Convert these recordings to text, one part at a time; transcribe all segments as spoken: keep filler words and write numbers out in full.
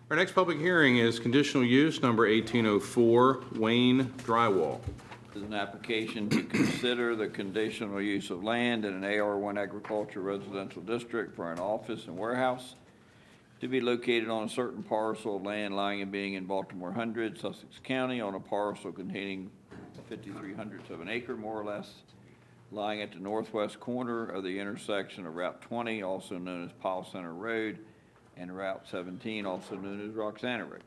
Our next public hearing is conditional use number eighteen oh four, Wayne Drywall. This is an application to consider the conditional use of land in an A R one agriculture residential district for an office and warehouse to be located on a certain parcel of land lying and being in Baltimore Hundred, Sussex County, on a parcel containing fifty-three hundredths of an acre, more or less, lying at the northwest corner of the intersection of Route twenty, also known as Powell Center Road, and Route seventeen, also known as Roxana Road.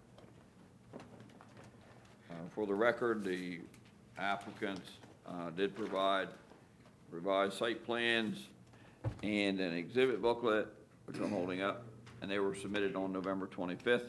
Uh, for the record, the applicants uh, did provide revised site plans and an exhibit booklet, which I'm holding up, and they were submitted on November twenty-fifth.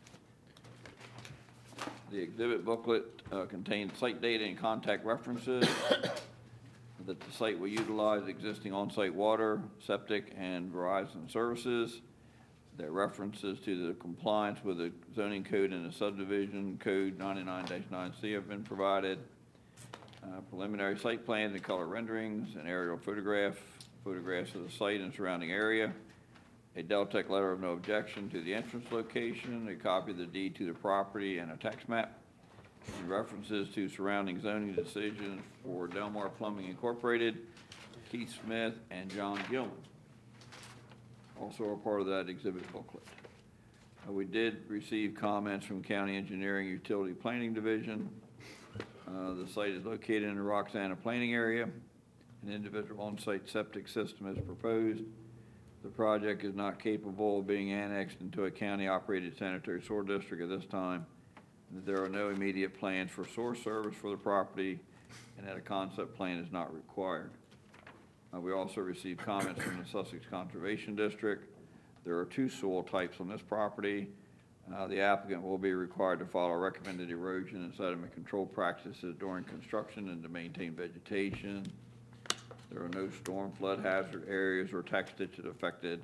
The exhibit booklet uh, contains site data and contact references that the site will utilize existing on-site water, septic, and Verizon services. That references to the compliance with the zoning code and the subdivision code ninety-nine dash nine C have been provided. Uh, preliminary site plans and color renderings, an aerial photograph, photographs of the site and surrounding area, a Deltec letter of no objection to the entrance location, a copy of the deed to the property, and a tax map, and references to surrounding zoning decisions for Delmar Plumbing Incorporated, Keith Smith, and John Gilman. Also a part of that exhibit booklet. Uh, we did receive comments from County Engineering Utility Planning Division. Uh, the site is located in the Roxana planning area. An individual on-site septic system is proposed. The project is not capable of being annexed into a county-operated sanitary sewer district at this time. That there are no immediate plans for sewer service for the property, and that a concept plan is not required. Uh, we also received comments from the Sussex Conservation District. There are two soil types on this property. Uh, the applicant will be required to follow recommended erosion and sediment control practices during construction and to maintain vegetation. There are no storm flood hazard areas or tax ditches affected.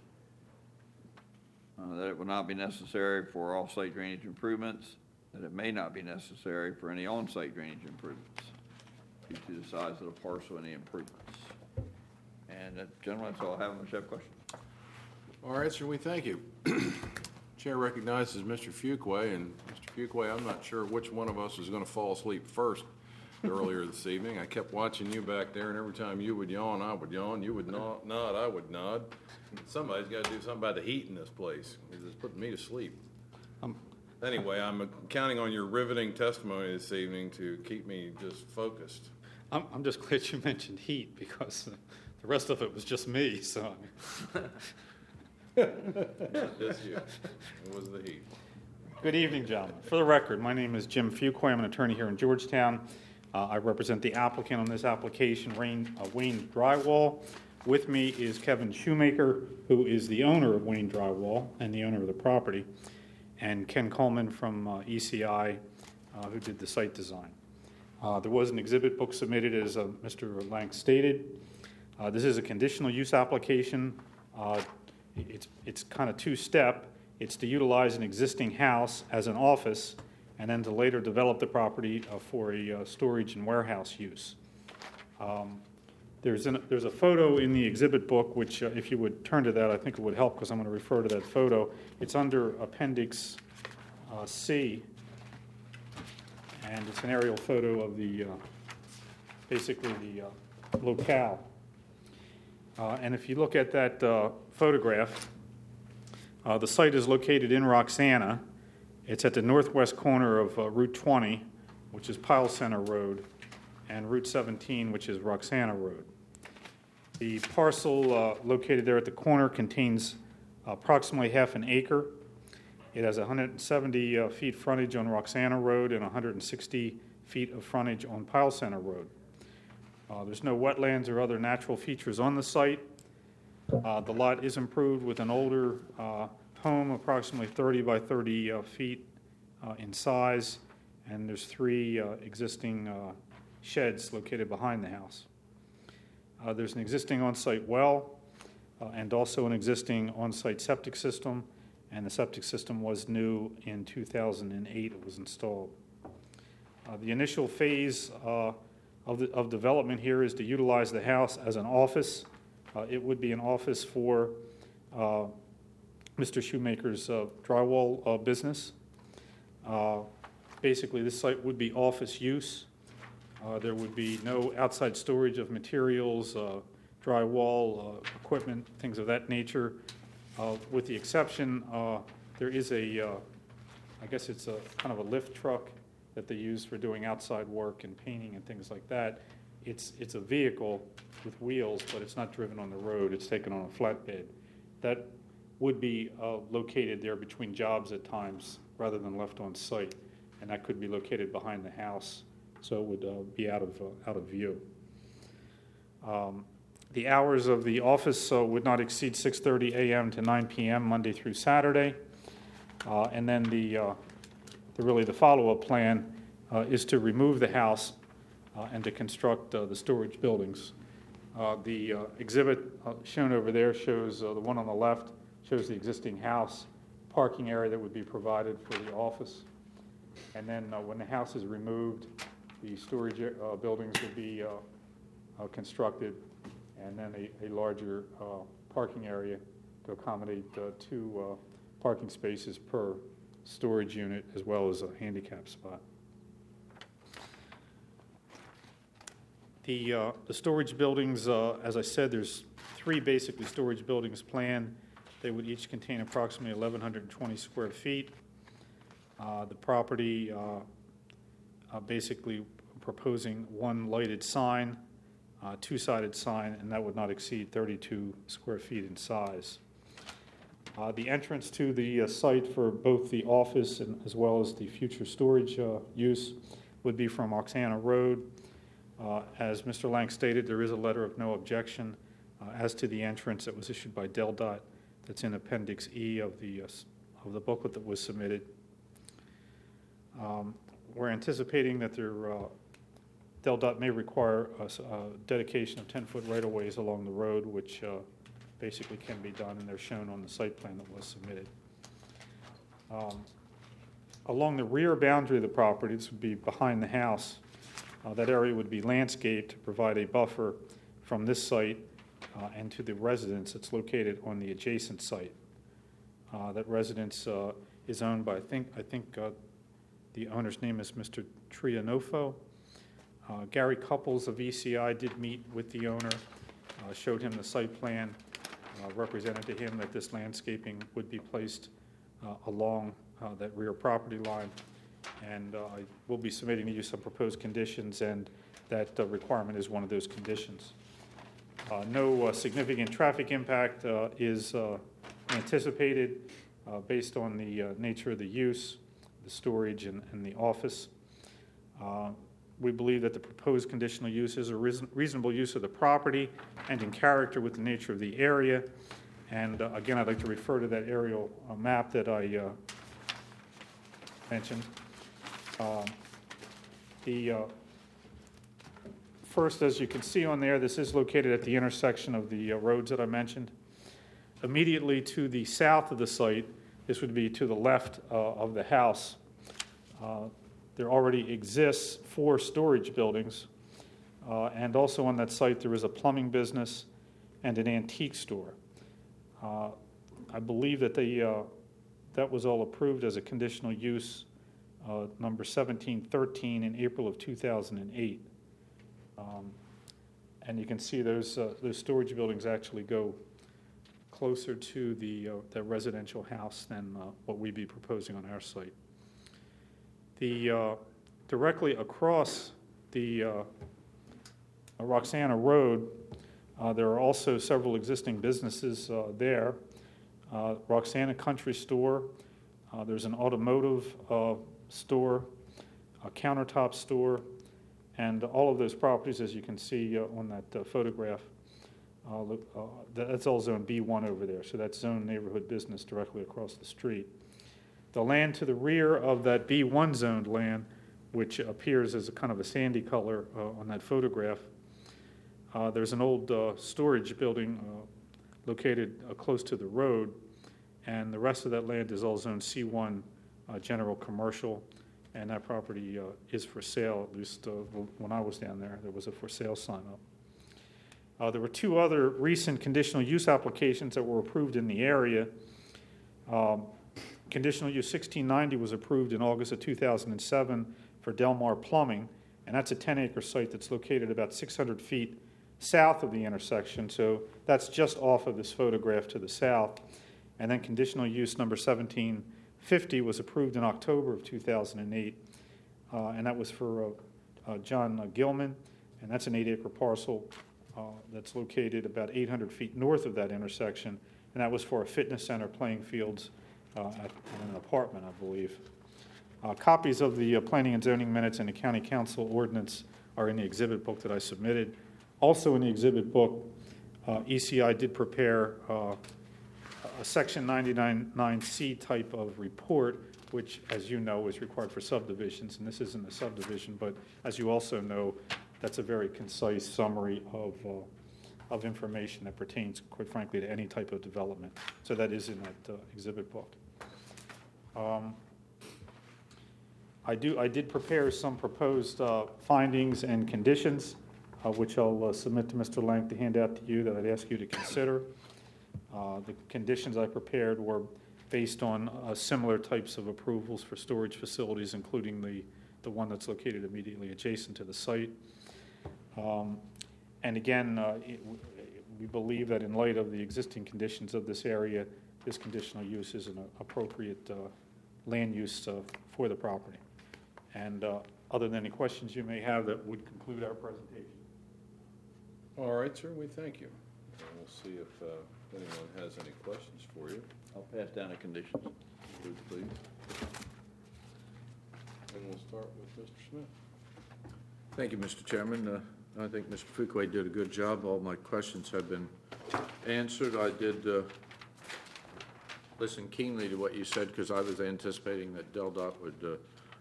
Uh, that it will not be necessary for off-site drainage improvements. That it may not be necessary for any on-site drainage improvements due to the size of the parcel and the improvements. And that, gentlemen, that's all I have unless you have questions. All right, sir, we thank you. Chair recognizes Mister Fuqua, and Mister Fuqua, I'm not sure which one of us is going to fall asleep first earlier this evening. I kept watching you back there, and every time you would yawn, I would yawn. You would nod, nod I would nod. Somebody's got to do something about the heat in this place. It's putting me to sleep. Um, anyway, I'm counting on your riveting testimony this evening to keep me just focused. I'm, I'm just glad you mentioned heat because uh, the rest of it was just me. So. Just you. It was the heat. Good evening, gentlemen. For the record, my name is Jim Fuqua. I'm an attorney here in Georgetown. Uh, I represent the applicant on this application, Wayne, uh, Wayne Drywall. With me is Kevin Shoemaker, who is the owner of Wayne Drywall and the owner of the property, and Ken Coleman from uh, E C I, uh, who did the site design. Uh, there was an exhibit book submitted, as uh, Mister Lank stated. Uh, this is a conditional use application. Uh, it's it's kind of two-step. It's to utilize an existing house as an office and then to later develop the property uh, for a uh, storage and warehouse use. Um, there's, an, there's a photo in the exhibit book, which uh, if you would turn to that, I think it would help because I'm going to refer to that photo. It's under Appendix uh, C, and it's an aerial photo of the, uh, basically the uh, locale. Uh, and if you look at that uh, photograph, uh, the site is located in Roxana. It's at the northwest corner of uh, Route twenty, which is Powell Center Road, and Route seventeen, which is Roxana Road. The parcel uh, located there at the corner contains approximately half an acre. It has one hundred seventy uh, feet frontage on Roxana Road and one hundred sixty feet of frontage on Powell Center Road. Uh, there's no wetlands or other natural features on the site. Uh, the lot is improved with an older uh, home, approximately thirty by thirty uh, feet uh, in size, and there's three uh, existing uh, sheds located behind the house. Uh, there's an existing on-site well uh, and also an existing on-site septic system, and the septic system was new in two thousand eight. It was installed. Uh, the initial phase uh, of, the, of development here is to utilize the house as an office. Uh, it would be an office for uh, Mister Shoemaker's uh, drywall uh, business. Uh, Basically, this site would be office use. Uh, There would be no outside storage of materials, uh, drywall, uh, equipment, things of that nature. Uh, With the exception, uh, there is a, uh, I guess it's a kind of a lift truck that they use for doing outside work and painting and things like that. It's, it's a vehicle with wheels, but it's not driven on the road. It's taken on a flatbed. That would be uh, located there between jobs at times rather than left on site. And that could be located behind the house, so it would uh, be out of, uh, out of view. Um, The hours of the office uh, would not exceed six thirty a.m. to nine p.m. Monday through Saturday. Uh, And then the, uh, the really the follow-up plan uh, is to remove the house uh, and to construct uh, the storage buildings. Uh, The uh, exhibit uh, shown over there shows, uh, the one on the left shows the existing house, parking area that would be provided for the office. And then uh, when the house is removed, the storage uh, buildings will be uh, uh, constructed, and then a, a larger uh, parking area to accommodate uh, two uh, parking spaces per storage unit, as well as a handicap spot. The, uh, the storage buildings, uh, as I said, there's three basically storage buildings planned. They would each contain approximately eleven twenty square feet. Uh, The property, uh, uh, basically proposing one lighted sign, uh, two-sided sign, and that would not exceed thirty-two square feet in size. Uh, The entrance to the uh, site for both the office and as well as the future storage uh, use would be from Oksana Road. Uh, As Mister Lang stated, there is a letter of no objection uh, as to the entrance that was issued by Del Dot. That's in Appendix E of the, uh, of the booklet that was submitted. Um, We're anticipating that there, uh, Del Dot may require a s- a dedication of ten-foot right-of-ways along the road, which uh, basically can be done, and they're shown on the site plan that was submitted. Um, Along the rear boundary of the property, this would be behind the house, uh, that area would be landscaped to provide a buffer from this site uh, and to the residence that's located on the adjacent site. Uh, That residence uh, is owned by, I think, I think uh, the owner's name is Mister Trianofo. Uh, Gary Couples of E C I did meet with the owner, uh, showed him the site plan, uh, represented to him that this landscaping would be placed uh, along uh, that rear property line. And uh, I will be submitting to you some proposed conditions, and that uh, requirement is one of those conditions. Uh, No uh, significant traffic impact uh, is uh, anticipated uh, based on the uh, nature of the use, the storage, and, and the office. Uh, We believe that the proposed conditional use is a reason, reasonable use of the property and in character with the nature of the area. And uh, again, I'd like to refer to that aerial uh, map that I uh, mentioned. Um, The uh, first, as you can see on there, this is located at the intersection of the uh, roads that I mentioned. Immediately to the south of the site, this would be to the left uh, of the house. Uh, There already exists four storage buildings, uh, and also on that site there is a plumbing business and an antique store. Uh, I believe that they, uh, that was all approved as a conditional use, uh, number seventeen thirteen in April of two thousand eight. Um, and you can see those uh, those storage buildings actually go closer to the uh, the residential house than uh, what we'd be proposing on our site. The, uh, directly across the uh, Roxana Road, uh, there are also several existing businesses uh, there. Uh, Roxana Country Store, uh, there's an automotive uh, store, a countertop store, and all of those properties, as you can see uh, on that uh, photograph, uh, look, uh, that's all Zone B one over there, so that's zone neighborhood business directly across the street. The land to the rear of that B one zoned land, which appears as a kind of a sandy color uh, on that photograph, uh, there's an old uh, storage building uh, located uh, close to the road, and the rest of that land is all Zone C one uh, general commercial, and that property uh, is for sale, at least uh, when I was down there, there was a for sale sign up. Uh, there were two other recent conditional use applications that were approved in the area. Um, Conditional use sixteen ninety was approved in August of two thousand seven for Delmar Plumbing, and that's a ten-acre site that's located about six hundred feet south of the intersection, so that's just off of this photograph to the south. And then conditional use number seventeen fifty was approved in October of two thousand eight, uh, and that was for uh, uh, John uh, Gilman, and that's an eight-acre parcel uh, that's located about eight hundred feet north of that intersection, and that was for a fitness center, playing fields, uh, at an apartment, I believe. Uh, copies of the uh, planning and zoning minutes and the county council ordinance are in the exhibit book that I submitted. Also in the exhibit book, uh, E C I did prepare uh, a section ninety-nine nine C type of report, which, as you know, is required for subdivisions, and this isn't a subdivision, but as you also know, that's a very concise summary of uh, of information that pertains, quite frankly, to any type of development. So that is in that uh, exhibit book. Um, I do. I did prepare some proposed uh, findings and conditions, uh, which I'll uh, submit to Mister Lang to hand out to you, that I'd ask you to consider. Uh, the conditions I prepared were based on uh, similar types of approvals for storage facilities, including the, the one that's located immediately adjacent to the site. Um, and again, uh, it, we believe that in light of the existing conditions of this area, this conditional use is an appropriate uh, land use uh, for the property. And uh, other than any questions you may have, that would conclude our presentation. All right, sir, we thank you. And we'll see if uh, anyone has any questions for you. I'll pass down the conditions. Please, please. And we'll start with Mister Smith. Thank you, Mister Chairman. Uh, I think Mister Fuqua did a good job. All my questions have been answered. I did uh, listen keenly to what you said, because I was anticipating that Del Dot would uh,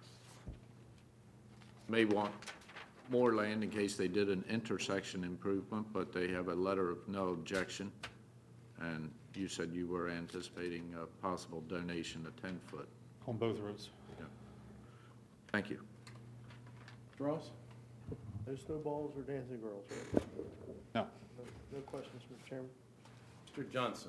may want more land in case they did an intersection improvement, but they have a letter of no objection. And you said you were anticipating a possible donation of ten foot. On both roads. Yeah. Thank you. Mister Ross? No snowballs or dancing girls, right? No. No, no questions, Mister Chairman. Mister Johnson?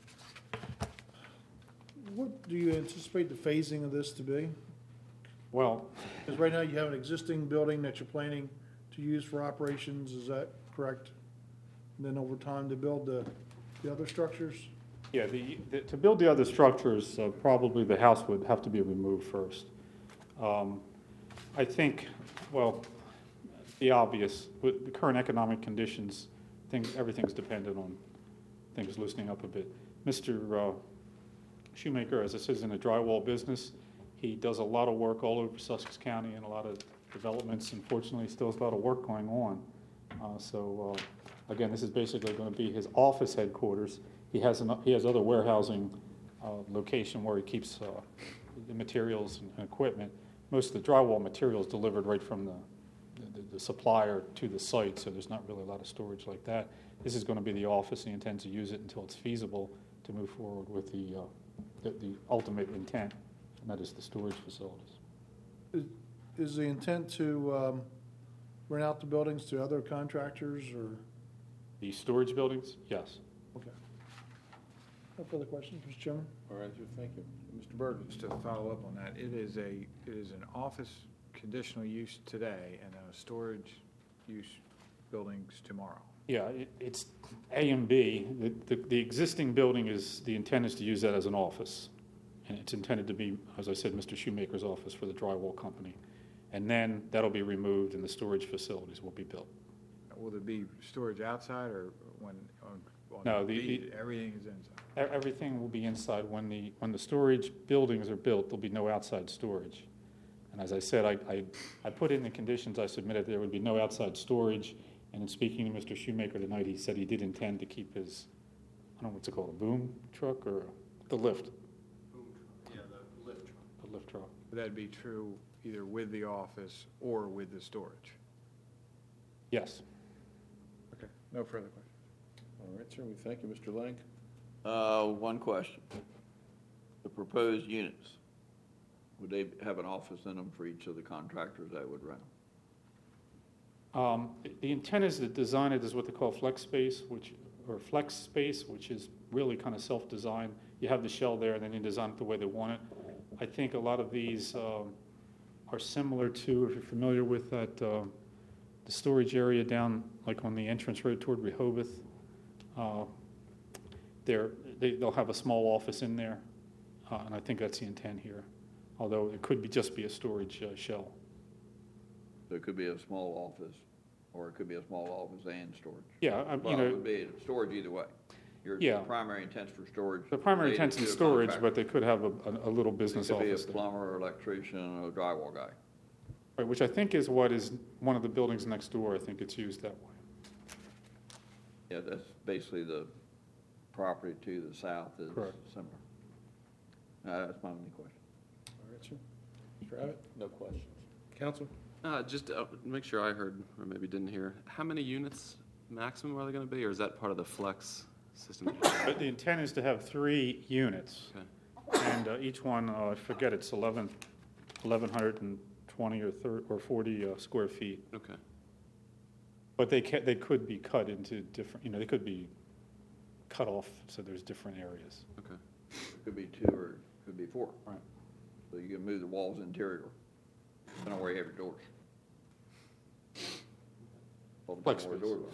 What do you anticipate the phasing of this to be? Well, Because right now you have an existing building that you're planning to use for operations, is that correct? And then over time to build the, the other structures? yeah, the, the, to build the other structures, uh, probably the house would have to be removed first. Um, I think, well, the obvious, with the current economic conditions, things, everything's dependent on things loosening up a bit. Mister Uh, Shoemaker, as I said, is in the drywall business. He does a lot of work all over Sussex County and a lot of developments. Unfortunately, still has a lot of work going on. Uh, so, uh, again, this is basically going to be his office headquarters. He has an, he has other warehousing uh, location where he keeps uh, the materials and equipment. Most of the drywall material is delivered right from the, the, the supplier to the site, so there's not really a lot of storage like that. This is going to be the office. He intends to use it until it's feasible to move forward with the, uh, the, the ultimate intent, and that is the storage facilities. Is, is the intent to um, rent out the buildings to other contractors or? The storage buildings, yes. Okay. No further questions, Mister Chairman? All right, sir, thank you. Mister Burton? Just to follow up on that, it is a, it is an office conditional use today and a storage use buildings tomorrow. Yeah, it, it's A and B. The, the, the existing building is, the intent is to use that as an office. And it's intended to be, as I said, Mister Shoemaker's office for the drywall company. And then that'll be removed and the storage facilities will be built. Will there be storage outside or when, on, on No, the- the, everything is inside? E- Everything will be inside. When the, when the storage buildings are built, there'll be no outside storage. And as I said, I, I, I put in the conditions I submitted, there would be no outside storage. And in speaking to Mister Shoemaker tonight, he said he did intend to keep his, I don't know what's it called, a boom truck or the lift? Yeah, the lift truck. The lift truck. Would that be true either with the office or with the storage? Yes. Okay, no further questions. All right, sir, we thank you. Mister Lang? Uh, one question. The proposed units, would they have an office in them for each of the contractors that would rent them? Um, The intent is to design it as what they call flex space, which, or flex space, which is really kind of self-designed. You have the shell there, and then you design it the way they want it. I think a lot of these um, are similar to, if you're familiar with that, uh, the storage area down, like on the entrance road toward Rehoboth. Uh, they're, they, they'll have a small office in there, uh, and I think that's the intent here, although it could be, just be a storage uh, shell. So it could be a small office, or it could be a small office and storage. Yeah, I- you Well, it know, would be storage either way. Your Yeah. primary intent's for storage. the primary related intent's in to a storage, contractor. but they could have a, a, a little business It could be a office there. plumber, electrician, or drywall guy. Right, which I think is what is one of the buildings next door. I think it's used that way. Yeah, that's basically the property to the south is Correct. similar. Uh, That's my only question. All right, sir. Mister Abbott? No questions. Counsel? Uh, just uh, make sure I heard, or maybe didn't hear, how many units maximum are they gonna be, or is that part of the flex system? But the intent is to have three units, Okay. and uh, each one, uh, I forget, it's eleven, eleven hundred and twenty or thir or forty uh, square feet. Okay, But they ca they could be cut into different, you know, they could be cut off, so there's different areas. okay. It could be two or it could be four. Right. So you can move the walls interior, depending on where you have your doors. All depends on where Flex the doors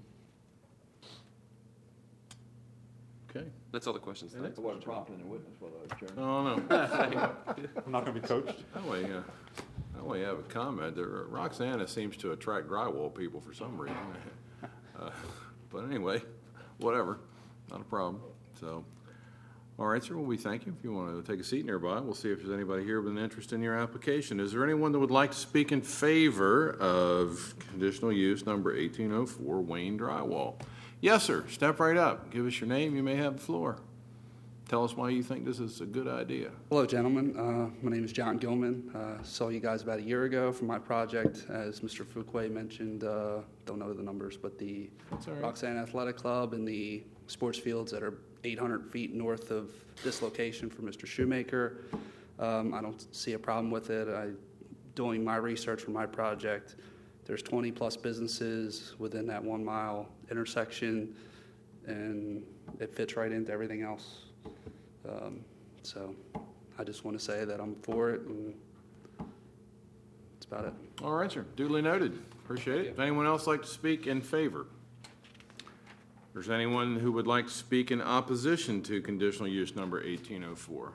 Okay. That's all the questions, And thanks. are. I wasn't prompting the witness, was I, Chairman? Oh, no. I'm not going to be coached. That way, uh, that way I have a comment. There- Roxana seems to attract drywall people for some reason. Uh, But anyway, whatever, not a problem. So, all right, sir, well, we thank you. If you want to take a seat nearby, we'll see if there's anybody here with an interest in your application. Is there anyone that would like to speak in favor of conditional use number eighteen oh four Wayne Drywall? Yes, sir, step right up. Give us your name, you may have the floor. Tell us why you think this is a good idea. Hello, gentlemen. Uh, my name is John Gilman. Uh, saw you guys about a year ago for my project. As Mister Fuquay mentioned, uh, don't know the numbers, but the That's all right. Roxanne Athletic Club and the sports fields that are eight hundred feet north of this location for Mister Shoemaker. Um, I don't see a problem with it. I, doing my research for my project, there's twenty plus businesses within that one mile intersection, and it fits right into everything else. Um, so I just want to say that I'm for it, and that's about it. All right, sir. Duly noted. Appreciate it. Would anyone else like to speak in favor? If there's anyone who would like to speak in opposition to conditional use number eighteen oh four?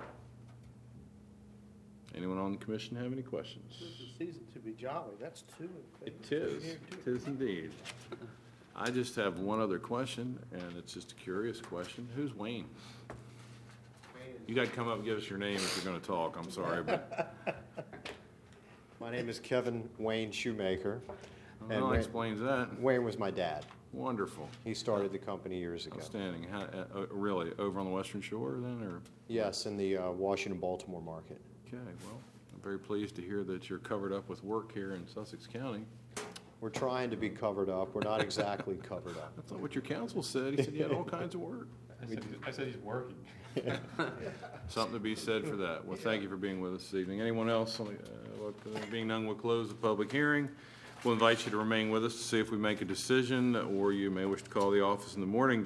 Anyone on the commission have any questions? This is the season to be jolly, that's two. in It favor. is. Here, It too. is indeed. I just have one other question, and it's just a curious question. Who's Wayne? You got to come up and give us your name if you're going to talk. I'm sorry, but My name is Kevin Wayne Shoemaker. well, and that Wayne- explains that. Wayne was my dad. Wonderful. He started the company years ago. Outstanding. How, uh, uh, really, over on the Western Shore then, or? Yes, in the uh, Washington-Baltimore market. Okay, well, I'm very pleased to hear that you're covered up with work here in Sussex County. We're trying to be covered up. We're not exactly covered up. That's not what your counsel said. He said you had all kinds of work. I said, I said he's working. Something to be said for that. Well, thank you for being with us this evening. Anyone else? Uh, what- Being none, we'll close the public hearing. We'll invite you to remain with us to see if we make a decision, or you may wish to call the office in the morning